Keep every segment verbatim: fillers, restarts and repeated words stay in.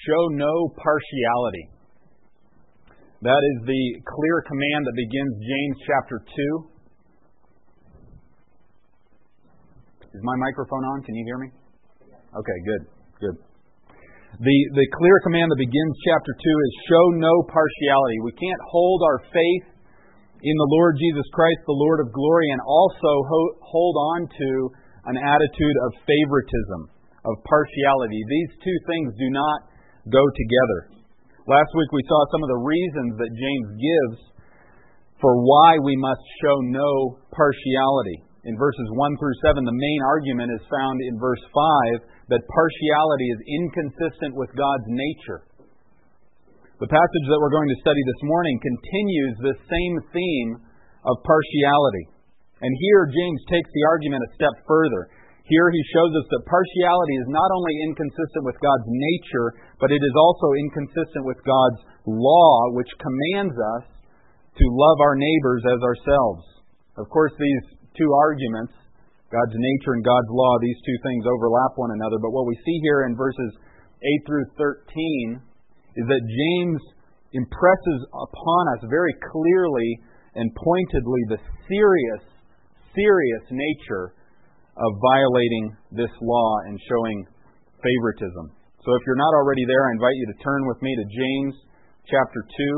show no partiality. That is the clear command that begins James chapter two. Is my microphone on? Can you hear me? Okay, good, good. The, the clear command that begins chapter two is show no partiality. We can't hold our faith in the Lord Jesus Christ, the Lord of glory, and also ho- hold on to an attitude of favoritism, of partiality. These two things do not go together. Last week we saw some of the reasons that James gives for why we must show no partiality. In verses one through seven, the main argument is found in verse five, that partiality is inconsistent with God's nature. The passage that we're going to study this morning continues this same theme of partiality. And here James takes the argument a step further. Here he shows us that partiality is not only inconsistent with God's nature, but it is also inconsistent with God's law, which commands us to love our neighbors as ourselves. Of course, these two arguments, God's nature and God's law, these two things overlap one another. But what we see here in verses eight through thirteen is that James impresses upon us very clearly and pointedly the serious, serious nature of violating this law and showing favoritism. So if you're not already there, I invite you to turn with me to James chapter two.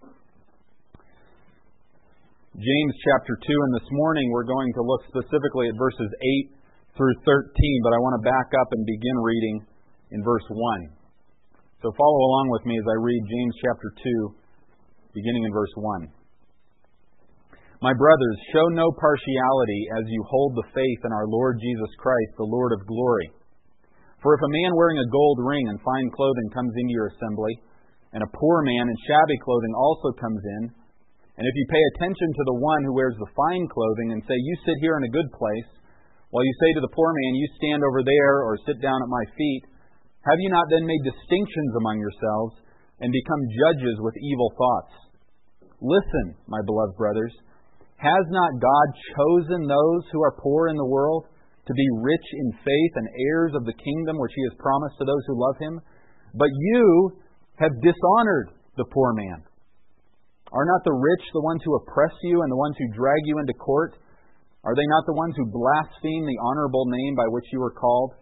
James chapter two, and this morning we're going to look specifically at verses eight through thirteen, but I want to back up and begin reading in verse one. So follow along with me as I read James chapter two, beginning in verse one. My brothers, show no partiality as you hold the faith in our Lord Jesus Christ, the Lord of glory. For if a man wearing a gold ring and fine clothing comes into your assembly, and a poor man in shabby clothing also comes in, and if you pay attention to the one who wears the fine clothing and say, you sit here in a good place, while you say to the poor man, you stand over there or sit down at my feet, have you not then made distinctions among yourselves and become judges with evil thoughts? Listen, my beloved brothers, has not God chosen those who are poor in the world to be rich in faith and heirs of the kingdom which He has promised to those who love Him? But you have dishonored the poor man. Are not the rich the ones who oppress you and the ones who drag you into court? Are they not the ones who blaspheme the honorable name by which you were called?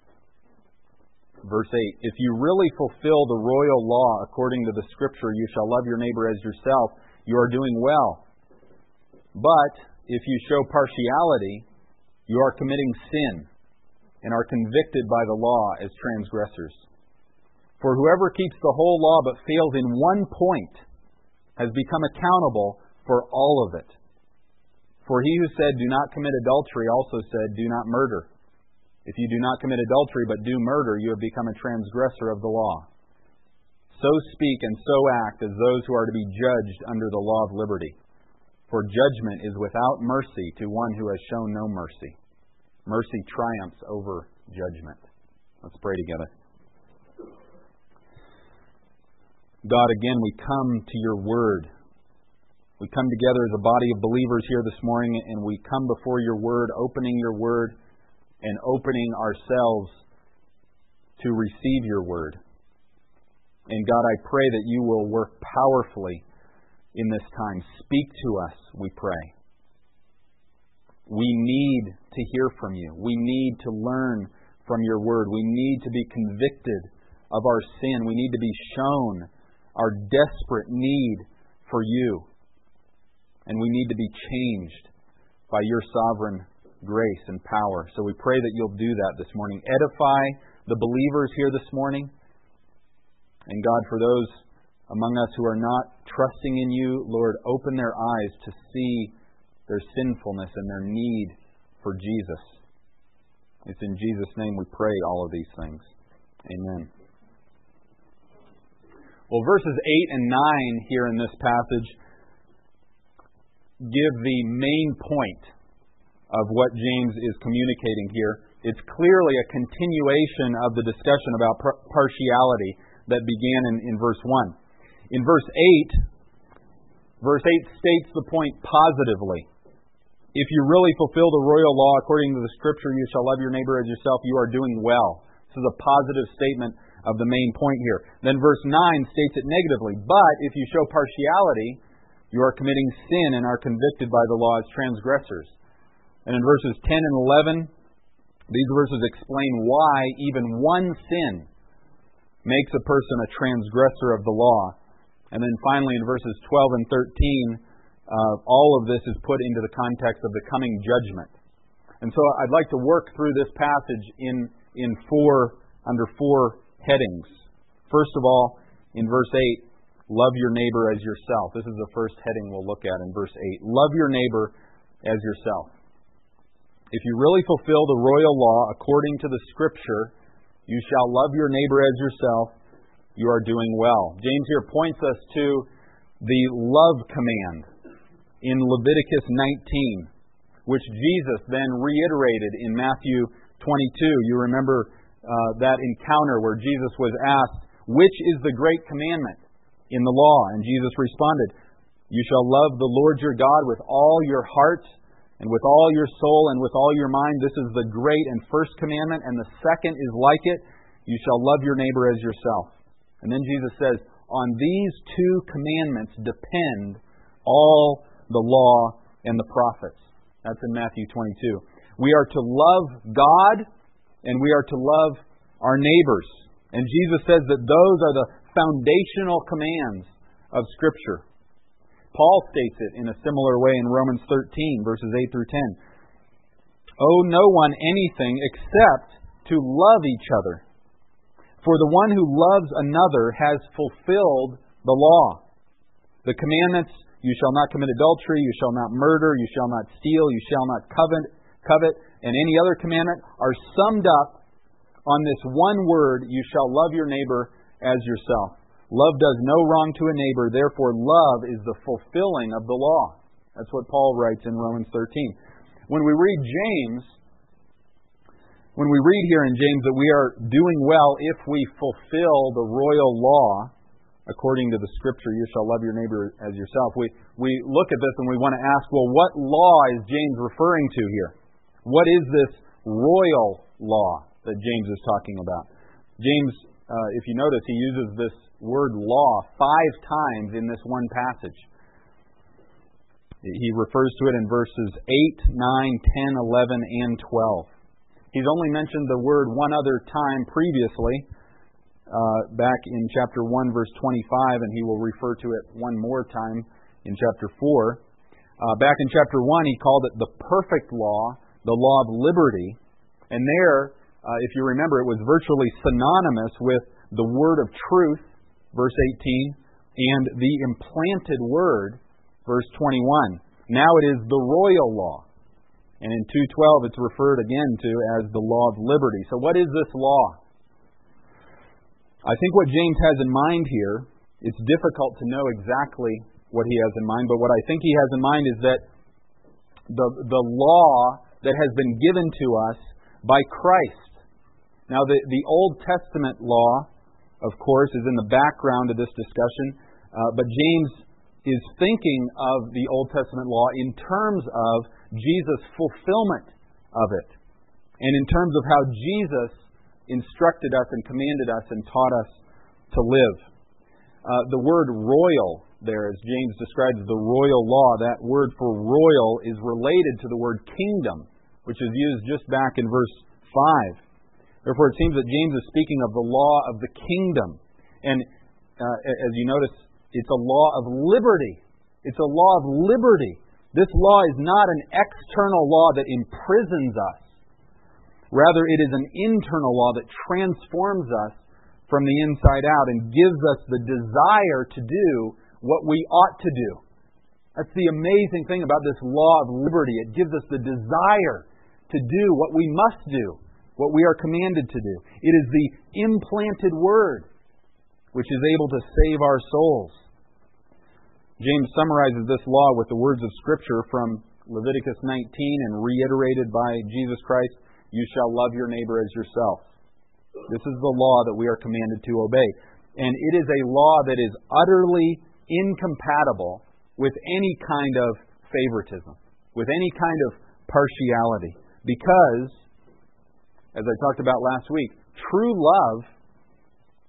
Verse eight, if you really fulfill the royal law according to the Scripture, you shall love your neighbor as yourself, you are doing well. But if you show partiality, you are committing sin and are convicted by the law as transgressors. For whoever keeps the whole law but fails in one point has become accountable for all of it. For he who said, do not commit adultery, also said, do not murder. If you do not commit adultery but do murder, you have become a transgressor of the law. So speak and so act as those who are to be judged under the law of liberty. For judgment is without mercy to one who has shown no mercy. Mercy triumphs over judgment. Let's pray together. God, again, we come to your word. We come together as a body of believers here this morning, and we come before your word, opening your word and opening ourselves to receive your word. And God, I pray that you will work powerfully in this time. Speak to us, we pray. We need to hear from you. We need to learn from your word. We need to be convicted of our sin. We need to be shown our desperate need for you. And we need to be changed by your sovereign grace and power. So we pray that you'll do that this morning. Edify the believers here this morning. And God, for those among us who are not trusting in you, Lord, open their eyes to see their sinfulness and their need for Jesus. It's in Jesus' name we pray all of these things. Amen. Well, verses eight and nine here in this passage give the main point of what James is communicating here. It's clearly a continuation of the discussion about par- partiality that began in, in verse one. In verse eight, verse eight states the point positively. If you really fulfill the royal law according to the Scripture, you shall love your neighbor as yourself, you are doing well. This is a positive statement of the main point here. Then verse nine states it negatively. But if you show partiality, you are committing sin and are convicted by the law as transgressors. And in verses ten and eleven, these verses explain why even one sin makes a person a transgressor of the law. And then finally in verses twelve and thirteen, uh, all of this is put into the context of the coming judgment. And so I'd like to work through this passage in, in four, under four headings. First of all, in verse eight, love your neighbor as yourself. This is the first heading we'll look at in verse eight. Love your neighbor as yourself. If you really fulfill the royal law according to the Scripture, you shall love your neighbor as yourself, you are doing well. James here points us to the love command in Leviticus nineteen, which Jesus then reiterated in Matthew twenty-two. You remember uh, that encounter where Jesus was asked, which is the great commandment in the law? And Jesus responded, you shall love the Lord your God with all your heart and with all your soul and with all your mind. This is the great and first commandment, and the second is like it. You shall love your neighbor as yourself. And then Jesus says, on these two commandments depend all the law and the prophets. That's in Matthew twenty-two. We are to love God and we are to love our neighbors. And Jesus says that those are the foundational commands of Scripture. Paul states it in a similar way in Romans thirteen, verses eight through ten. Owe no one anything except to love each other. For the one who loves another has fulfilled the law. The commandments, you shall not commit adultery, you shall not murder, you shall not steal, you shall not covet, covet, and any other commandment are summed up on this one word, you shall love your neighbor as yourself. Love does no wrong to a neighbor, therefore love is the fulfilling of the law. That's what Paul writes in Romans thirteen. When we read James, when we read here in James that we are doing well if we fulfill the royal law, according to the Scripture, you shall love your neighbor as yourself. We we look at this and we want to ask, well, what law is James referring to here? What is this royal law that James is talking about? James, uh, if you notice, he uses this word law five times in this one passage. He refers to it in verses eight, nine, ten, eleven, and twelve. He's only mentioned the word one other time previously, Uh, back in chapter one, verse twenty-five, and he will refer to it one more time in chapter four. Uh, back in chapter one, he called it the perfect law, the law of liberty. And there, uh, if you remember, it was virtually synonymous with the word of truth, verse eighteen, and the implanted word, verse twenty-one. Now it is the royal law. And in two twelve, it's referred again to as the law of liberty. So what is this law? I think what James has in mind here, it's difficult to know exactly what he has in mind, but what I think he has in mind is that the, the law that has been given to us by Christ. Now, the, the Old Testament law, of course, is in the background of this discussion, uh, but James is thinking of the Old Testament law in terms of Jesus' fulfillment of it, and in terms of how Jesus instructed us and commanded us and taught us to live. Uh, the word royal there, as James describes the royal law, that word for royal is related to the word kingdom, which is used just back in verse five. Therefore, it seems that James is speaking of the law of the kingdom. And uh, as you notice, it's a law of liberty. It's a law of liberty. This law is not an external law that imprisons us. Rather, it is an internal law that transforms us from the inside out and gives us the desire to do what we ought to do. That's the amazing thing about this law of liberty. It gives us the desire to do what we must do, what we are commanded to do. It is the implanted word which is able to save our souls. James summarizes this law with the words of Scripture from Leviticus nineteen and reiterated by Jesus Christ. You shall love your neighbor as yourself. This is the law that we are commanded to obey. And it is a law that is utterly incompatible with any kind of favoritism, with any kind of partiality. Because, as I talked about last week, true love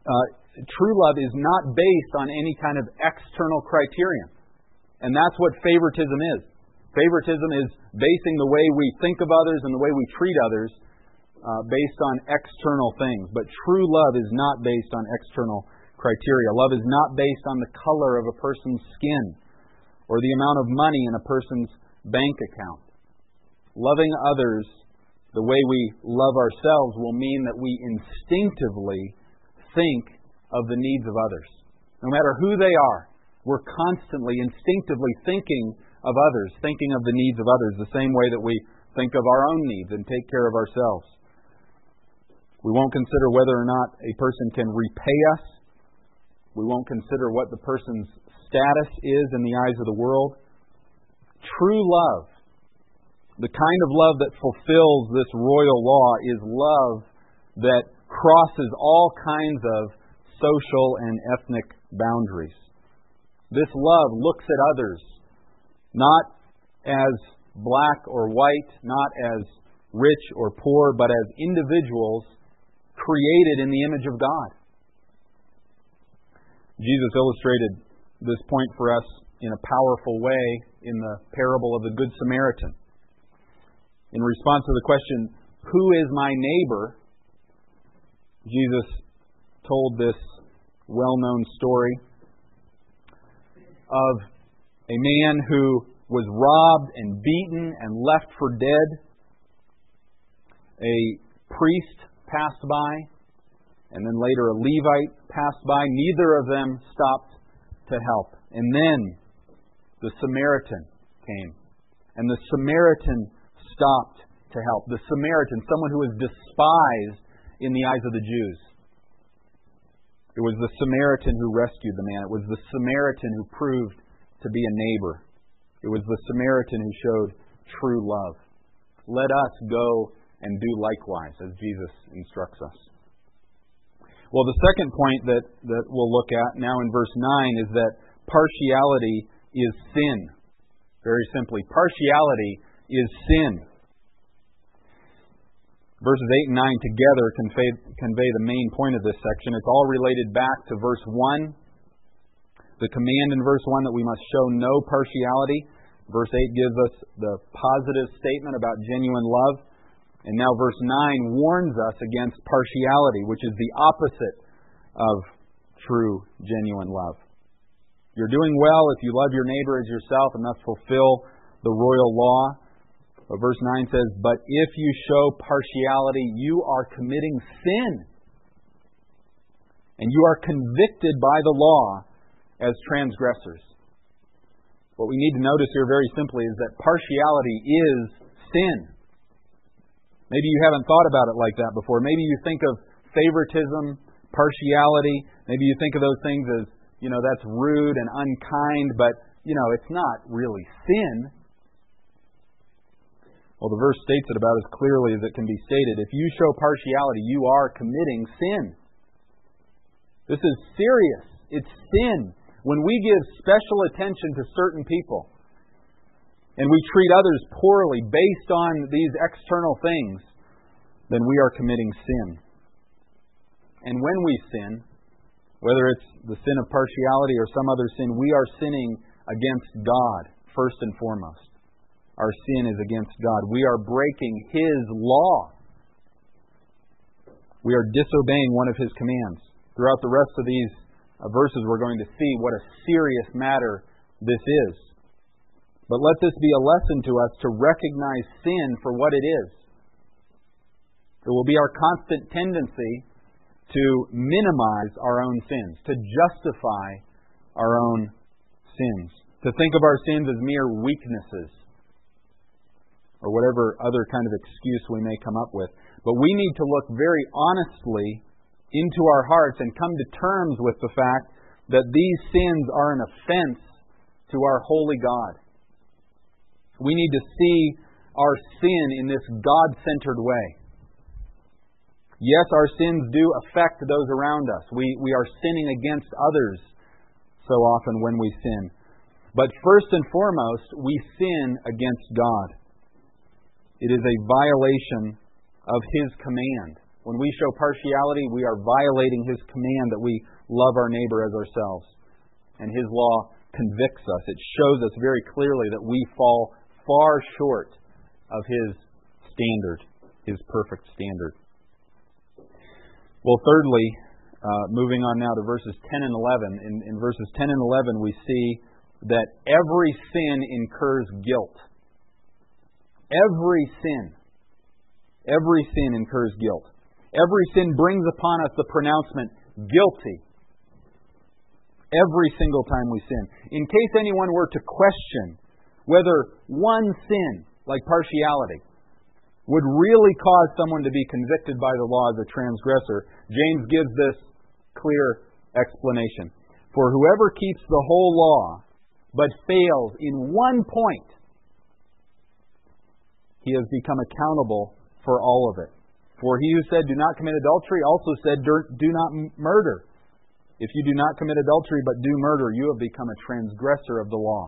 uh, true love is not based on any kind of external criterion. And that's what favoritism is. Favoritism is basing the way we think of others and the way we treat others uh, based on external things. But true love is not based on external criteria. Love is not based on the color of a person's skin or the amount of money in a person's bank account. Loving others the way we love ourselves will mean that we instinctively think of the needs of others. No matter who they are, we're constantly, instinctively thinking of others, thinking of the needs of others, the same way that we think of our own needs and take care of ourselves. We won't consider whether or not a person can repay us. We won't consider what the person's status is in the eyes of the world. True love, the kind of love that fulfills this royal law, is love that crosses all kinds of social and ethnic boundaries. This love looks at others not as black or white, not as rich or poor, but as individuals created in the image of God. Jesus illustrated this point for us in a powerful way in the parable of the Good Samaritan. In response to the question, "Who is my neighbor?" Jesus told this well-known story of a man who was robbed and beaten and left for dead. A priest passed by, and then later a Levite passed by. Neither of them stopped to help. And then the Samaritan came, and the Samaritan stopped to help. The Samaritan, someone who was despised in the eyes of the Jews. It was the Samaritan who rescued the man. It was the Samaritan who proved to be a neighbor. It was the Samaritan who showed true love. Let us go and do likewise, as Jesus instructs us. Well, the second point that, that we'll look at now in verse nine is that partiality is sin. Very simply, partiality is sin. Verses eight and nine together convey, convey the main point of this section. It's all related back to verse one. The command in verse one that we must show no partiality. Verse eight gives us the positive statement about genuine love. And now verse nine warns us against partiality, which is the opposite of true, genuine love. You're doing well if you love your neighbor as yourself and thus fulfill the royal law. But verse nine says, "But if you show partiality, you are committing sin. And you are convicted by the law as transgressors." What we need to notice here very simply is that partiality is sin. Maybe you haven't thought about it like that before. Maybe you think of favoritism, partiality. Maybe you think of those things as, you know, that's rude and unkind, but, you know, it's not really sin. Well, the verse states it about as clearly as it can be stated. If you show partiality, you are committing sin. This is serious. It's sin. When we give special attention to certain people and we treat others poorly based on these external things, then we are committing sin. And when we sin, whether it's the sin of partiality or some other sin, we are sinning against God first and foremost. Our sin is against God. We are breaking His law. We are disobeying one of His commands. Throughout the rest of these uh, verses, we're going to see what a serious matter this is. But let this be a lesson to us to recognize sin for what it is. It will be our constant tendency to minimize our own sins, to justify our own sins, to think of our sins as mere weaknesses, or whatever other kind of excuse we may come up with. But we need to look very honestly into our hearts and come to terms with the fact that these sins are an offense to our holy God. We need to see our sin in this God-centered way. Yes, our sins do affect those around us. We, we are sinning against others so often when we sin. But first and foremost, we sin against God. It is a violation of His command When we show partiality, we are violating His command that we love our neighbor as ourselves. And His law convicts us. It shows us very clearly that we fall far short of His standard, His perfect standard. Well, thirdly, uh, moving on now to verses ten and eleven. In, in verses ten and eleven, we see that every sin incurs guilt. Every sin. Every sin incurs guilt. Every sin brings upon us the pronouncement, guilty. Every single time we sin. In case anyone were to question whether one sin, like partiality, would really cause someone to be convicted by the law as a transgressor, James gives this clear explanation. For whoever keeps the whole law, but fails in one point, he has become accountable for all of it. For he who said, do not commit adultery, also said, do not murder. If you do not commit adultery but do murder, you have become a transgressor of the law.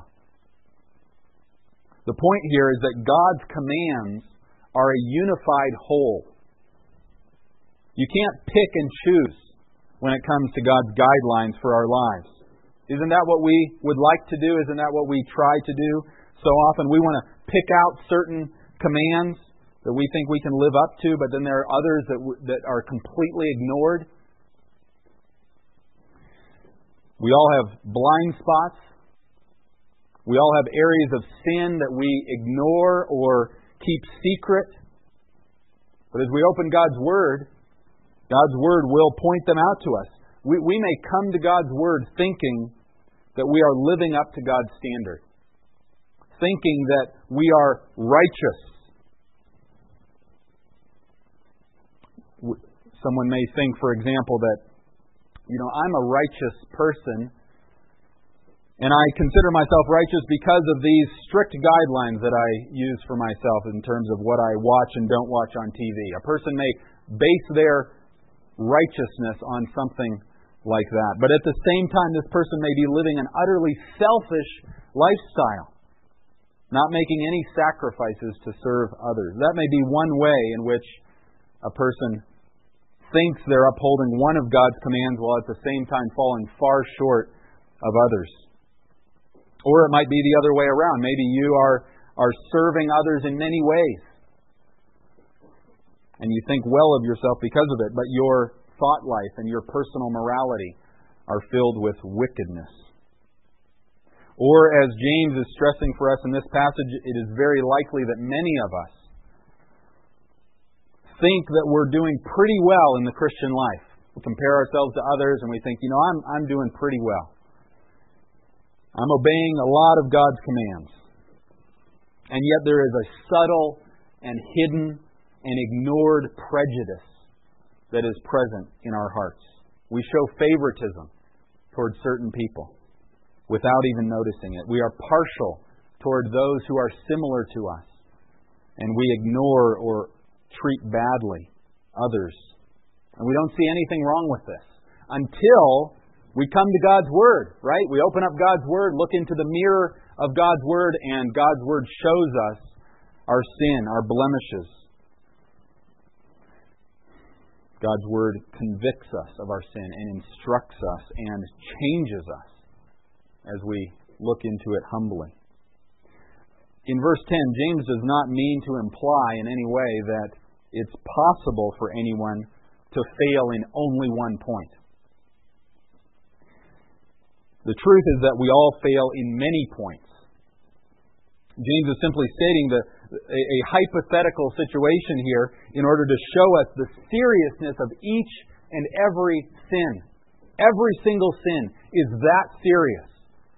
The point here is that God's commands are a unified whole. You can't pick and choose when it comes to God's guidelines for our lives. Isn't that what we would like to do? Isn't that what we try to do? So often we want to pick out certain commands that we think we can live up to, but then there are others that w- that are completely ignored. We all have blind spots. We all have areas of sin that we ignore or keep secret. But as we open God's Word, God's Word will point them out to us. We, we may come to God's Word thinking that we are living up to God's standard, thinking that we are righteous. Someone may think, for example, that, you know, I'm a righteous person, and I consider myself righteous because of these strict guidelines that I use for myself in terms of what I watch and don't watch on T V. A person may base their righteousness on something like that. But at the same time, this person may be living an utterly selfish lifestyle, not making any sacrifices to serve others. That may be one way in which a person thinks they're upholding one of God's commands while at the same time falling far short of others. Or it might be the other way around. Maybe you are, are serving others in many ways, and you think well of yourself because of it, but your thought life and your personal morality are filled with wickedness. Or, as James is stressing for us in this passage, it is very likely that many of us think that we're doing pretty well in the Christian life. We compare ourselves to others and we think, you know, I'm, I'm doing pretty well. I'm obeying a lot of God's commands. And yet there is a subtle and hidden and ignored prejudice that is present in our hearts. We show favoritism toward certain people without even noticing it. We are partial toward those who are similar to us, and we ignore or treat badly others. And we don't see anything wrong with this until we come to God's Word, right? We open up God's Word, look into the mirror of God's Word, and God's Word shows us our sin, our blemishes. God's Word convicts us of our sin and instructs us and changes us as we look into it humbly. In verse ten, James does not mean to imply in any way that it's possible for anyone to fail in only one point. The truth is that we all fail in many points. James is simply stating the, a, a hypothetical situation here in order to show us the seriousness of each and every sin. Every single sin is that serious.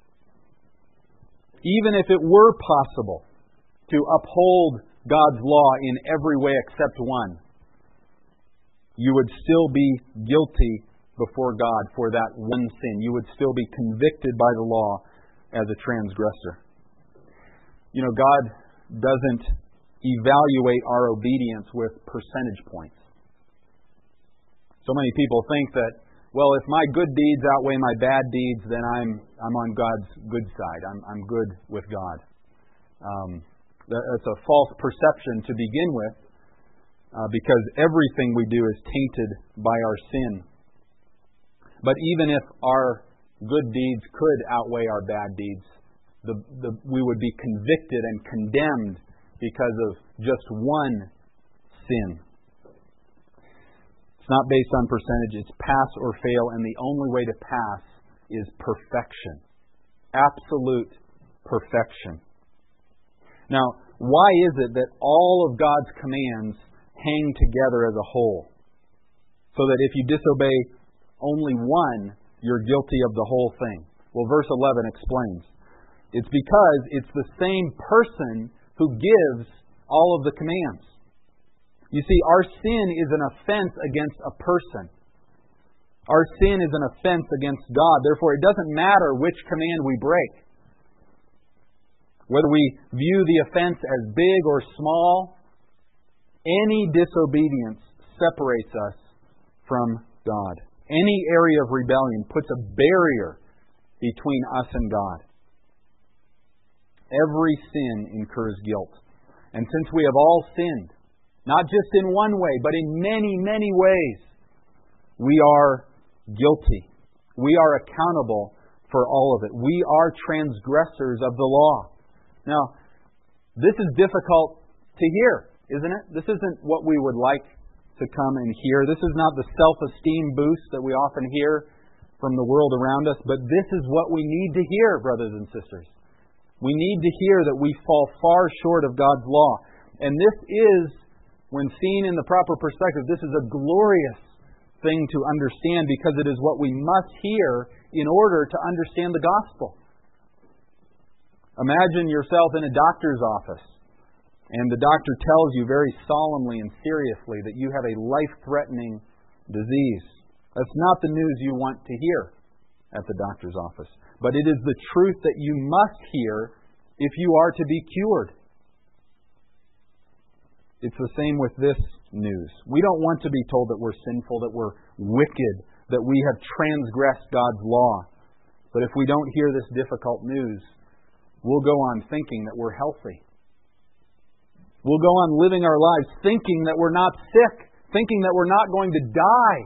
Even if it were possible to uphold God's law in every way except one, you would still be guilty before God for that one sin. You would still be convicted by the law as a transgressor. You know, God doesn't evaluate our obedience with percentage points. So many people think that, well, if my good deeds outweigh my bad deeds, then I'm I'm on God's good side. I'm I'm good with God. Um, that's a false perception to begin with. uh, because everything we do is tainted by our sin. But even if our good deeds could outweigh our bad deeds, the, the, we would be convicted and condemned because of just one sin. It's not based on percentage. It's pass or fail, and the only way to pass is perfection. Absolute perfection. Now, why is it that all of God's commands hang together as a whole? So that if you disobey only one, you're guilty of the whole thing. Well, verse eleven explains. It's because it's the same person who gives all of the commands. You see, our sin is an offense against a person. Our sin is an offense against God. Therefore, it doesn't matter which command we break. Whether we view the offense as big or small, any disobedience separates us from God. Any area of rebellion puts a barrier between us and God. Every sin incurs guilt. And since we have all sinned, not just in one way, but in many, many ways, we are guilty. We are accountable for all of it. We are transgressors of the law. Now, this is difficult to hear, isn't it? This isn't what we would like to come and hear. This is not the self-esteem boost that we often hear from the world around us, but this is what we need to hear, brothers and sisters. We need to hear that we fall far short of God's law. And this is, when seen in the proper perspective, this is a glorious thing to understand because it is what we must hear in order to understand the gospel. Imagine yourself in a doctor's office and the doctor tells you very solemnly and seriously that you have a life-threatening disease. That's not the news you want to hear at the doctor's office. But it is the truth that you must hear if you are to be cured. It's the same with this news. We don't want to be told that we're sinful, that we're wicked, that we have transgressed God's law. But if we don't hear this difficult news, we'll go on thinking that we're healthy. We'll go on living our lives thinking that we're not sick, thinking that we're not going to die,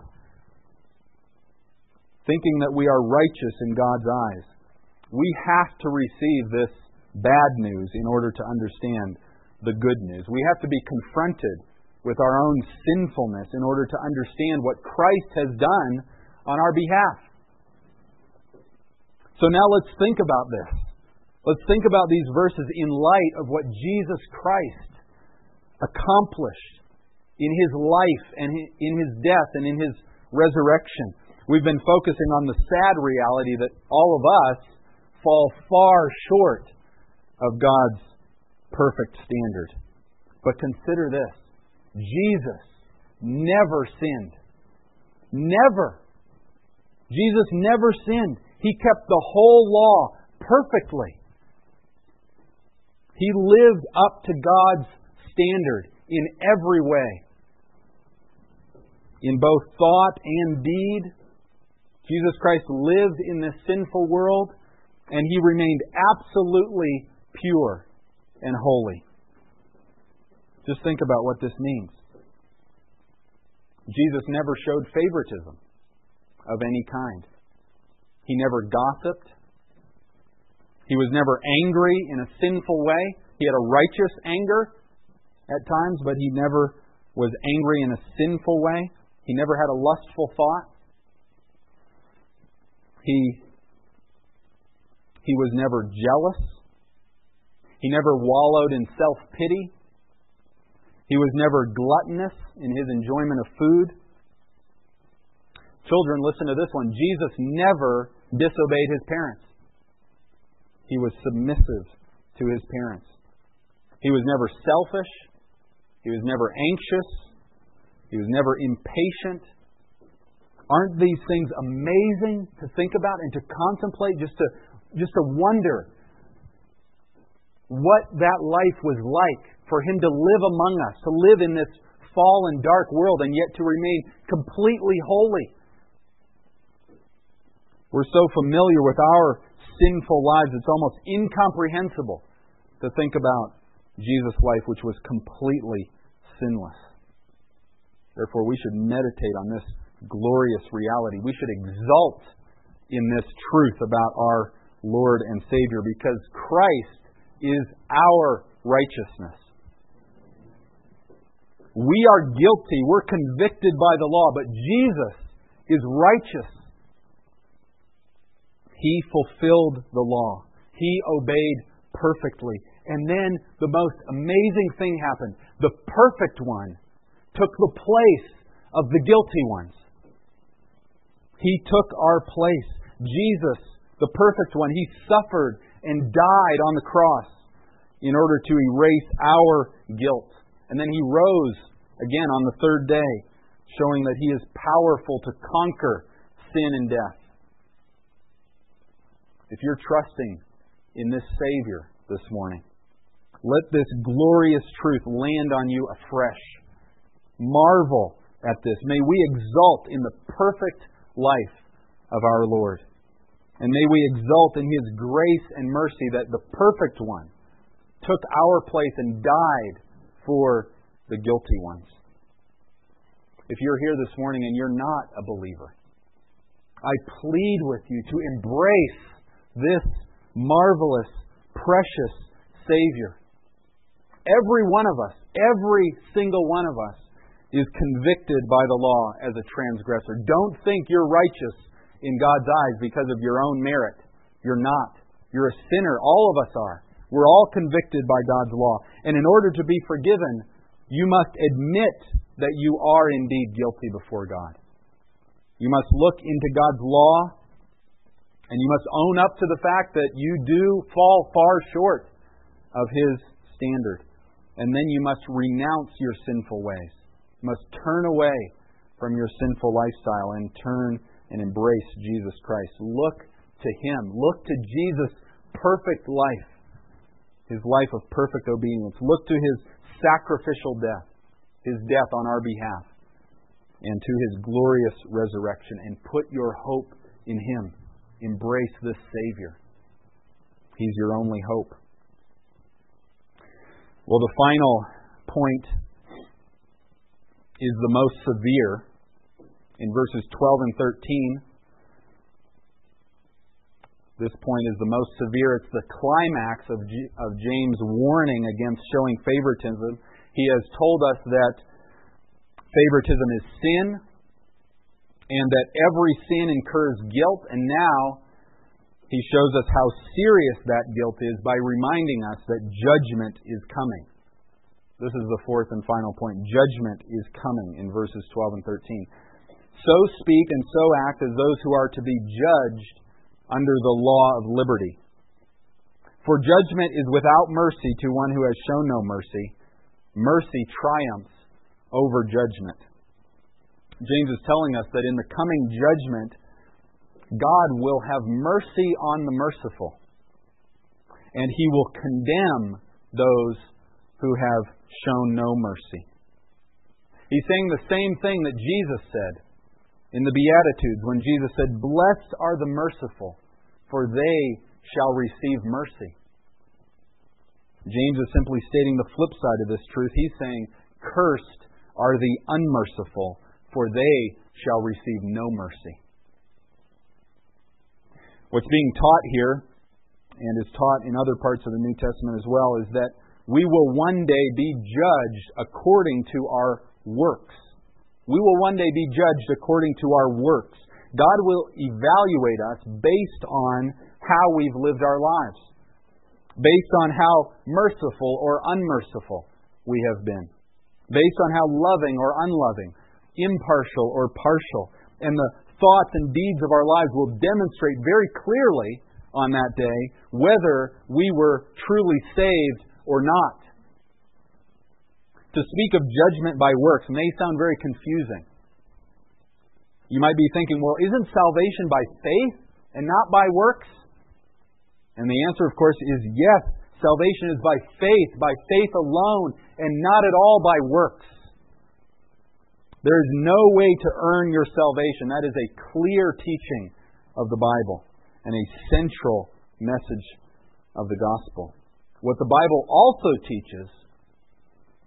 thinking that we are righteous in God's eyes. We have to receive this bad news in order to understand the good news. We have to be confronted with our own sinfulness in order to understand what Christ has done on our behalf. So now let's think about this. Let's think about these verses in light of what Jesus Christ accomplished in His life and in His death and in His resurrection. We've been focusing on the sad reality that all of us fall far short of God's perfect standard. But consider this. Jesus never sinned. Never. Jesus never sinned. He kept the whole law perfectly. He lived up to God's standard in every way. In both thought and deed, Jesus Christ lived in this sinful world, and He remained absolutely pure and holy. Just think about what this means. Jesus never showed favoritism of any kind. He never gossiped. He was never angry in a sinful way. He had a righteous anger at times, but He never was angry in a sinful way. He never had a lustful thought. He, he was never jealous. He never wallowed in self-pity. He was never gluttonous in His enjoyment of food. Children, listen to this one. Jesus never disobeyed His parents. He was submissive to His parents. He was never selfish. He was never anxious. He was never impatient. Aren't these things amazing to think about and to contemplate, just to, just to wonder what that life was like for Him to live among us, to live in this fallen, dark world, and yet to remain completely holy. We're so familiar with our sinful lives, it's almost incomprehensible to think about Jesus' life, which was completely sinless. Therefore, we should meditate on this glorious reality. We should exult in this truth about our Lord and Savior, because Christ is our righteousness. We are guilty. We're convicted by the law, but Jesus is righteous. He fulfilled the law. He obeyed perfectly. And then the most amazing thing happened. The perfect one took the place of the guilty ones. He took our place. Jesus, the perfect one, He suffered and died on the cross in order to erase our guilt. And then He rose again on the third day, showing that He is powerful to conquer sin and death. If you're trusting in this Savior this morning, let this glorious truth land on you afresh. Marvel at this. May we exult in the perfect life of our Lord. And may we exult in His grace and mercy that the perfect one took our place and died for the guilty ones. If you're here this morning and you're not a believer, I plead with you to embrace this marvelous, precious Savior. Every one of us, every single one of us is convicted by the law as a transgressor. Don't think you're righteous in God's eyes because of your own merit. You're not. You're a sinner. All of us are. We're all convicted by God's law. And in order to be forgiven, you must admit that you are indeed guilty before God. You must look into God's law, and you must own up to the fact that you do fall far short of His standard. And then you must renounce your sinful ways. You must turn away from your sinful lifestyle and turn and embrace Jesus Christ. Look to Him. Look to Jesus' perfect life, His life of perfect obedience. Look to His sacrificial death, His death on our behalf, and to His glorious resurrection, and put your hope in Him. Embrace this Savior. He's your only hope. Well, the final point is the most severe in verses twelve and thirteen. This point is the most severe. It's the climax of, G- of James' warning against showing favoritism. He has told us that favoritism is sin and that every sin incurs guilt, and now He shows us how serious that guilt is by reminding us that judgment is coming. This is the fourth and final point. Judgment is coming in verses twelve and thirteen. So speak and so act as those who are to be judged under the law of liberty. For judgment is without mercy to one who has shown no mercy. Mercy triumphs over judgment. James is telling us that in the coming judgment, God will have mercy on the merciful, and He will condemn those who have shown no mercy. He's saying the same thing that Jesus said in the Beatitudes when Jesus said, "Blessed are the merciful, for they shall receive mercy." James is simply stating the flip side of this truth. He's saying, "Cursed are the unmerciful, for they shall receive no mercy." What's being taught here, and is taught in other parts of the New Testament as well, is that we will one day be judged according to our works. We will one day be judged according to our works. God will evaluate us based on how we've lived our lives, based on how merciful or unmerciful we have been, based on how loving or unloving, impartial or partial. And the thoughts and deeds of our lives will demonstrate very clearly on that day whether we were truly saved or not. To speak of judgment by works may sound very confusing. You might be thinking, well, isn't salvation by faith and not by works? And the answer, of course, is yes. Salvation is by faith, by faith alone, and not at all by works. There is no way to earn your salvation. That is a clear teaching of the Bible and a central message of the gospel. What the Bible also teaches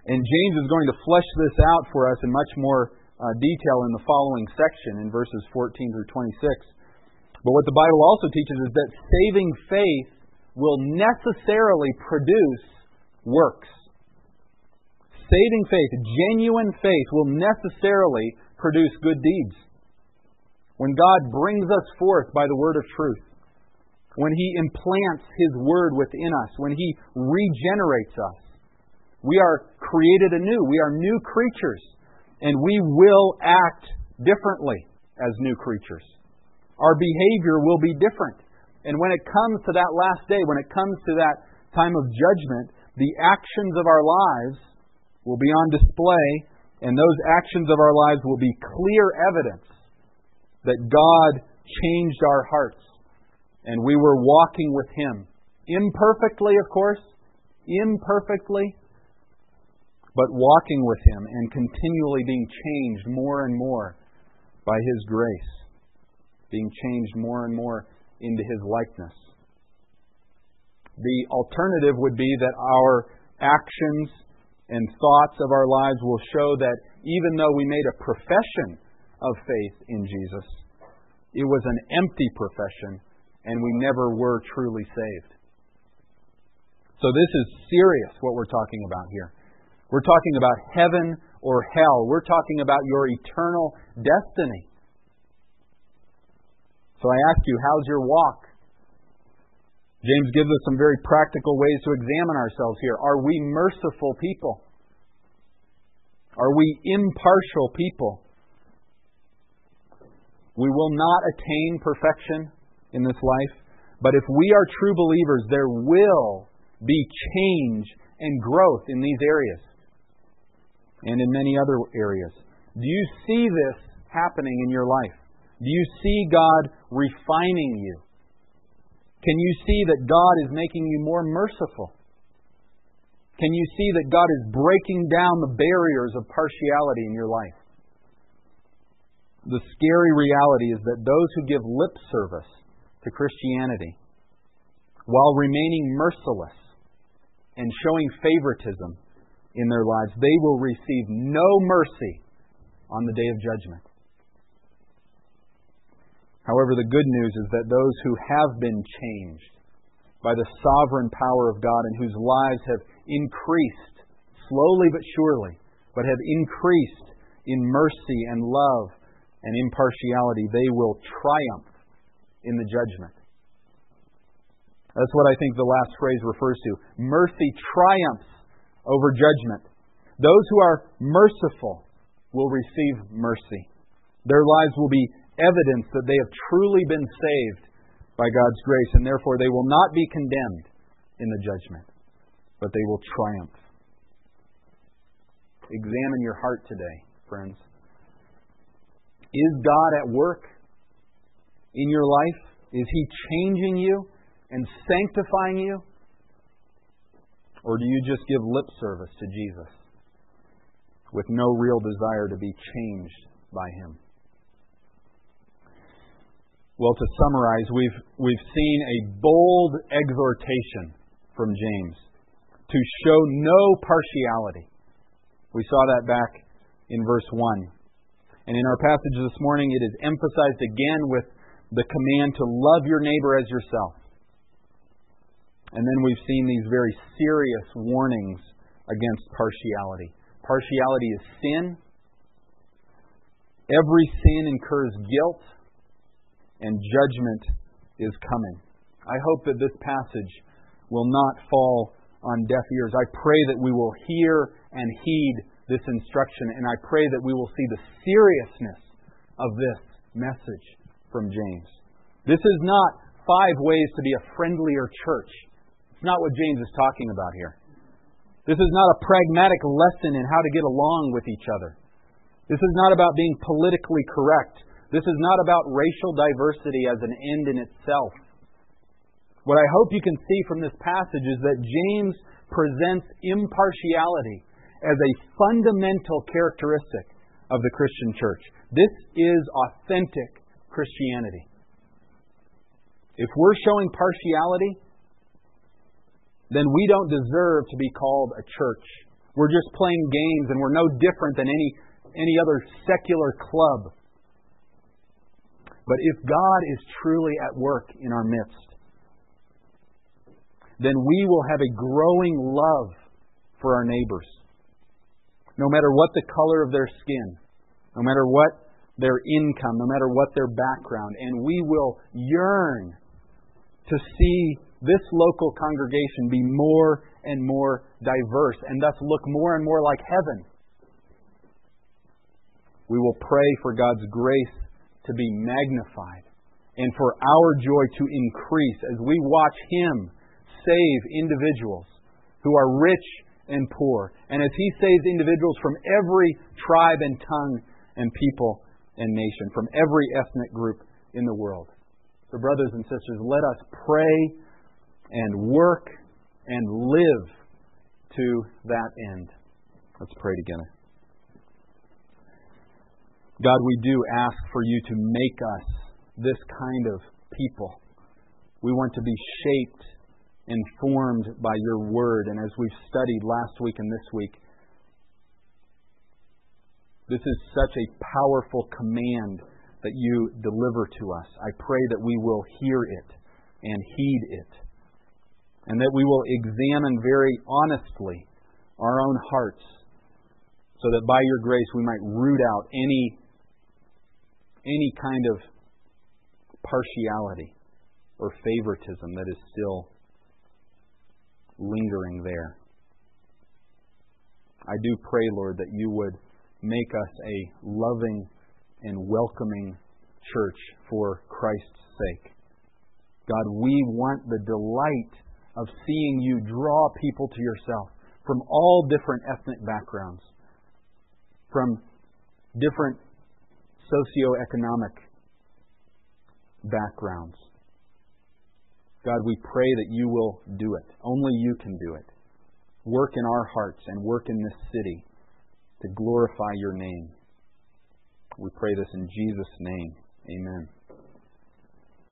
And James is going to flesh this out for us in much more uh, detail in the following section in verses fourteen through twenty-six. But what the Bible also teaches is that saving faith will necessarily produce works. Saving faith, genuine faith, will necessarily produce good deeds. When God brings us forth by the word of truth, when He implants His word within us, when He regenerates us, we are created anew. We are new creatures, and we will act differently as new creatures. Our behavior will be different. And when it comes to that last day, when it comes to that time of judgment, the actions of our lives will be on display, and those actions of our lives will be clear evidence that God changed our hearts and we were walking with Him. Imperfectly, of course, imperfectly, but walking with Him and continually being changed more and more by His grace, being changed more and more into His likeness. The alternative would be that our actions and thoughts of our lives will show that even though we made a profession of faith in Jesus, it was an empty profession and we never were truly saved. So this is serious what we're talking about here. We're talking about heaven or hell. We're talking about your eternal destiny. So I ask you, how's your walk? James gives us some very practical ways to examine ourselves here. Are we merciful people? Are we impartial people? We will not attain perfection in this life, but if we are true believers, there will be change and growth in these areas and in many other areas. Do you see this happening in your life? Do you see God refining you? Can you see that God is making you more merciful? Can you see that God is breaking down the barriers of partiality in your life? The scary reality is that those who give lip service to Christianity, while remaining merciless and showing favoritism in their lives, they will receive no mercy on the day of judgment. However, the good news is that those who have been changed by the sovereign power of God and whose lives have increased, slowly but surely, but have increased in mercy and love and impartiality, they will triumph in the judgment. That's what I think the last phrase refers to. Mercy triumphs over judgment. Those who are merciful will receive mercy. Their lives will be evidence that they have truly been saved by God's grace, and therefore they will not be condemned in the judgment, but they will triumph. Examine your heart today, friends. Is God at work in your life? Is He changing you and sanctifying you? Or do you just give lip service to Jesus with no real desire to be changed by Him? Well, to summarize, we've, we've seen a bold exhortation from James to show no partiality. We saw that back in verse one. And in our passage this morning, it is emphasized again with the command to love your neighbor as yourself. And then we've seen these very serious warnings against partiality. Partiality is sin. Every sin incurs guilt, and judgment is coming. I hope that this passage will not fall on deaf ears. I pray that we will hear and heed this instruction, and I pray that we will see the seriousness of this message from James. This is not five ways to be a friendlier church. It's not what James is talking about here. This is not a pragmatic lesson in how to get along with each other. This is not about being politically correct. This is not about racial diversity as an end in itself. What I hope you can see from this passage is that James presents impartiality as a fundamental characteristic of the Christian church. This is authentic Christianity. If we're showing partiality, then we don't deserve to be called a church we're just playing games and we're no different than any, any other secular club. But if God is truly at work in our midst, then we will have a growing love for our neighbors. No matter what the color of their skin, no matter what their income, no matter what their background, and we will yearn to see this local congregation be more and more diverse and thus look more and more like heaven. We will pray for God's grace to be magnified and for our joy to increase as we watch Him save individuals who are rich and poor, and as He saves individuals from every tribe and tongue and people and nation, from every ethnic group in the world. So brothers and sisters, let us pray and work and live to that end. Let's pray together. God, we do ask for You to make us this kind of people. We want to be shaped and formed by Your Word. And as we've studied last week and this week, this is such a powerful command that You deliver to us. I pray that we will hear it and heed it, and that we will examine very honestly our own hearts, so that by Your grace we might root out any any kind of partiality or favoritism that is still lingering there. I do pray, Lord, that You would make us a loving and welcoming church for Christ's sake. God, we want the delight of seeing You draw people to Yourself from all different ethnic backgrounds, from different socioeconomic backgrounds. God, we pray that You will do it. Only You can do it. Work in our hearts and work in this city to glorify Your name. We pray this in Jesus' name. Amen.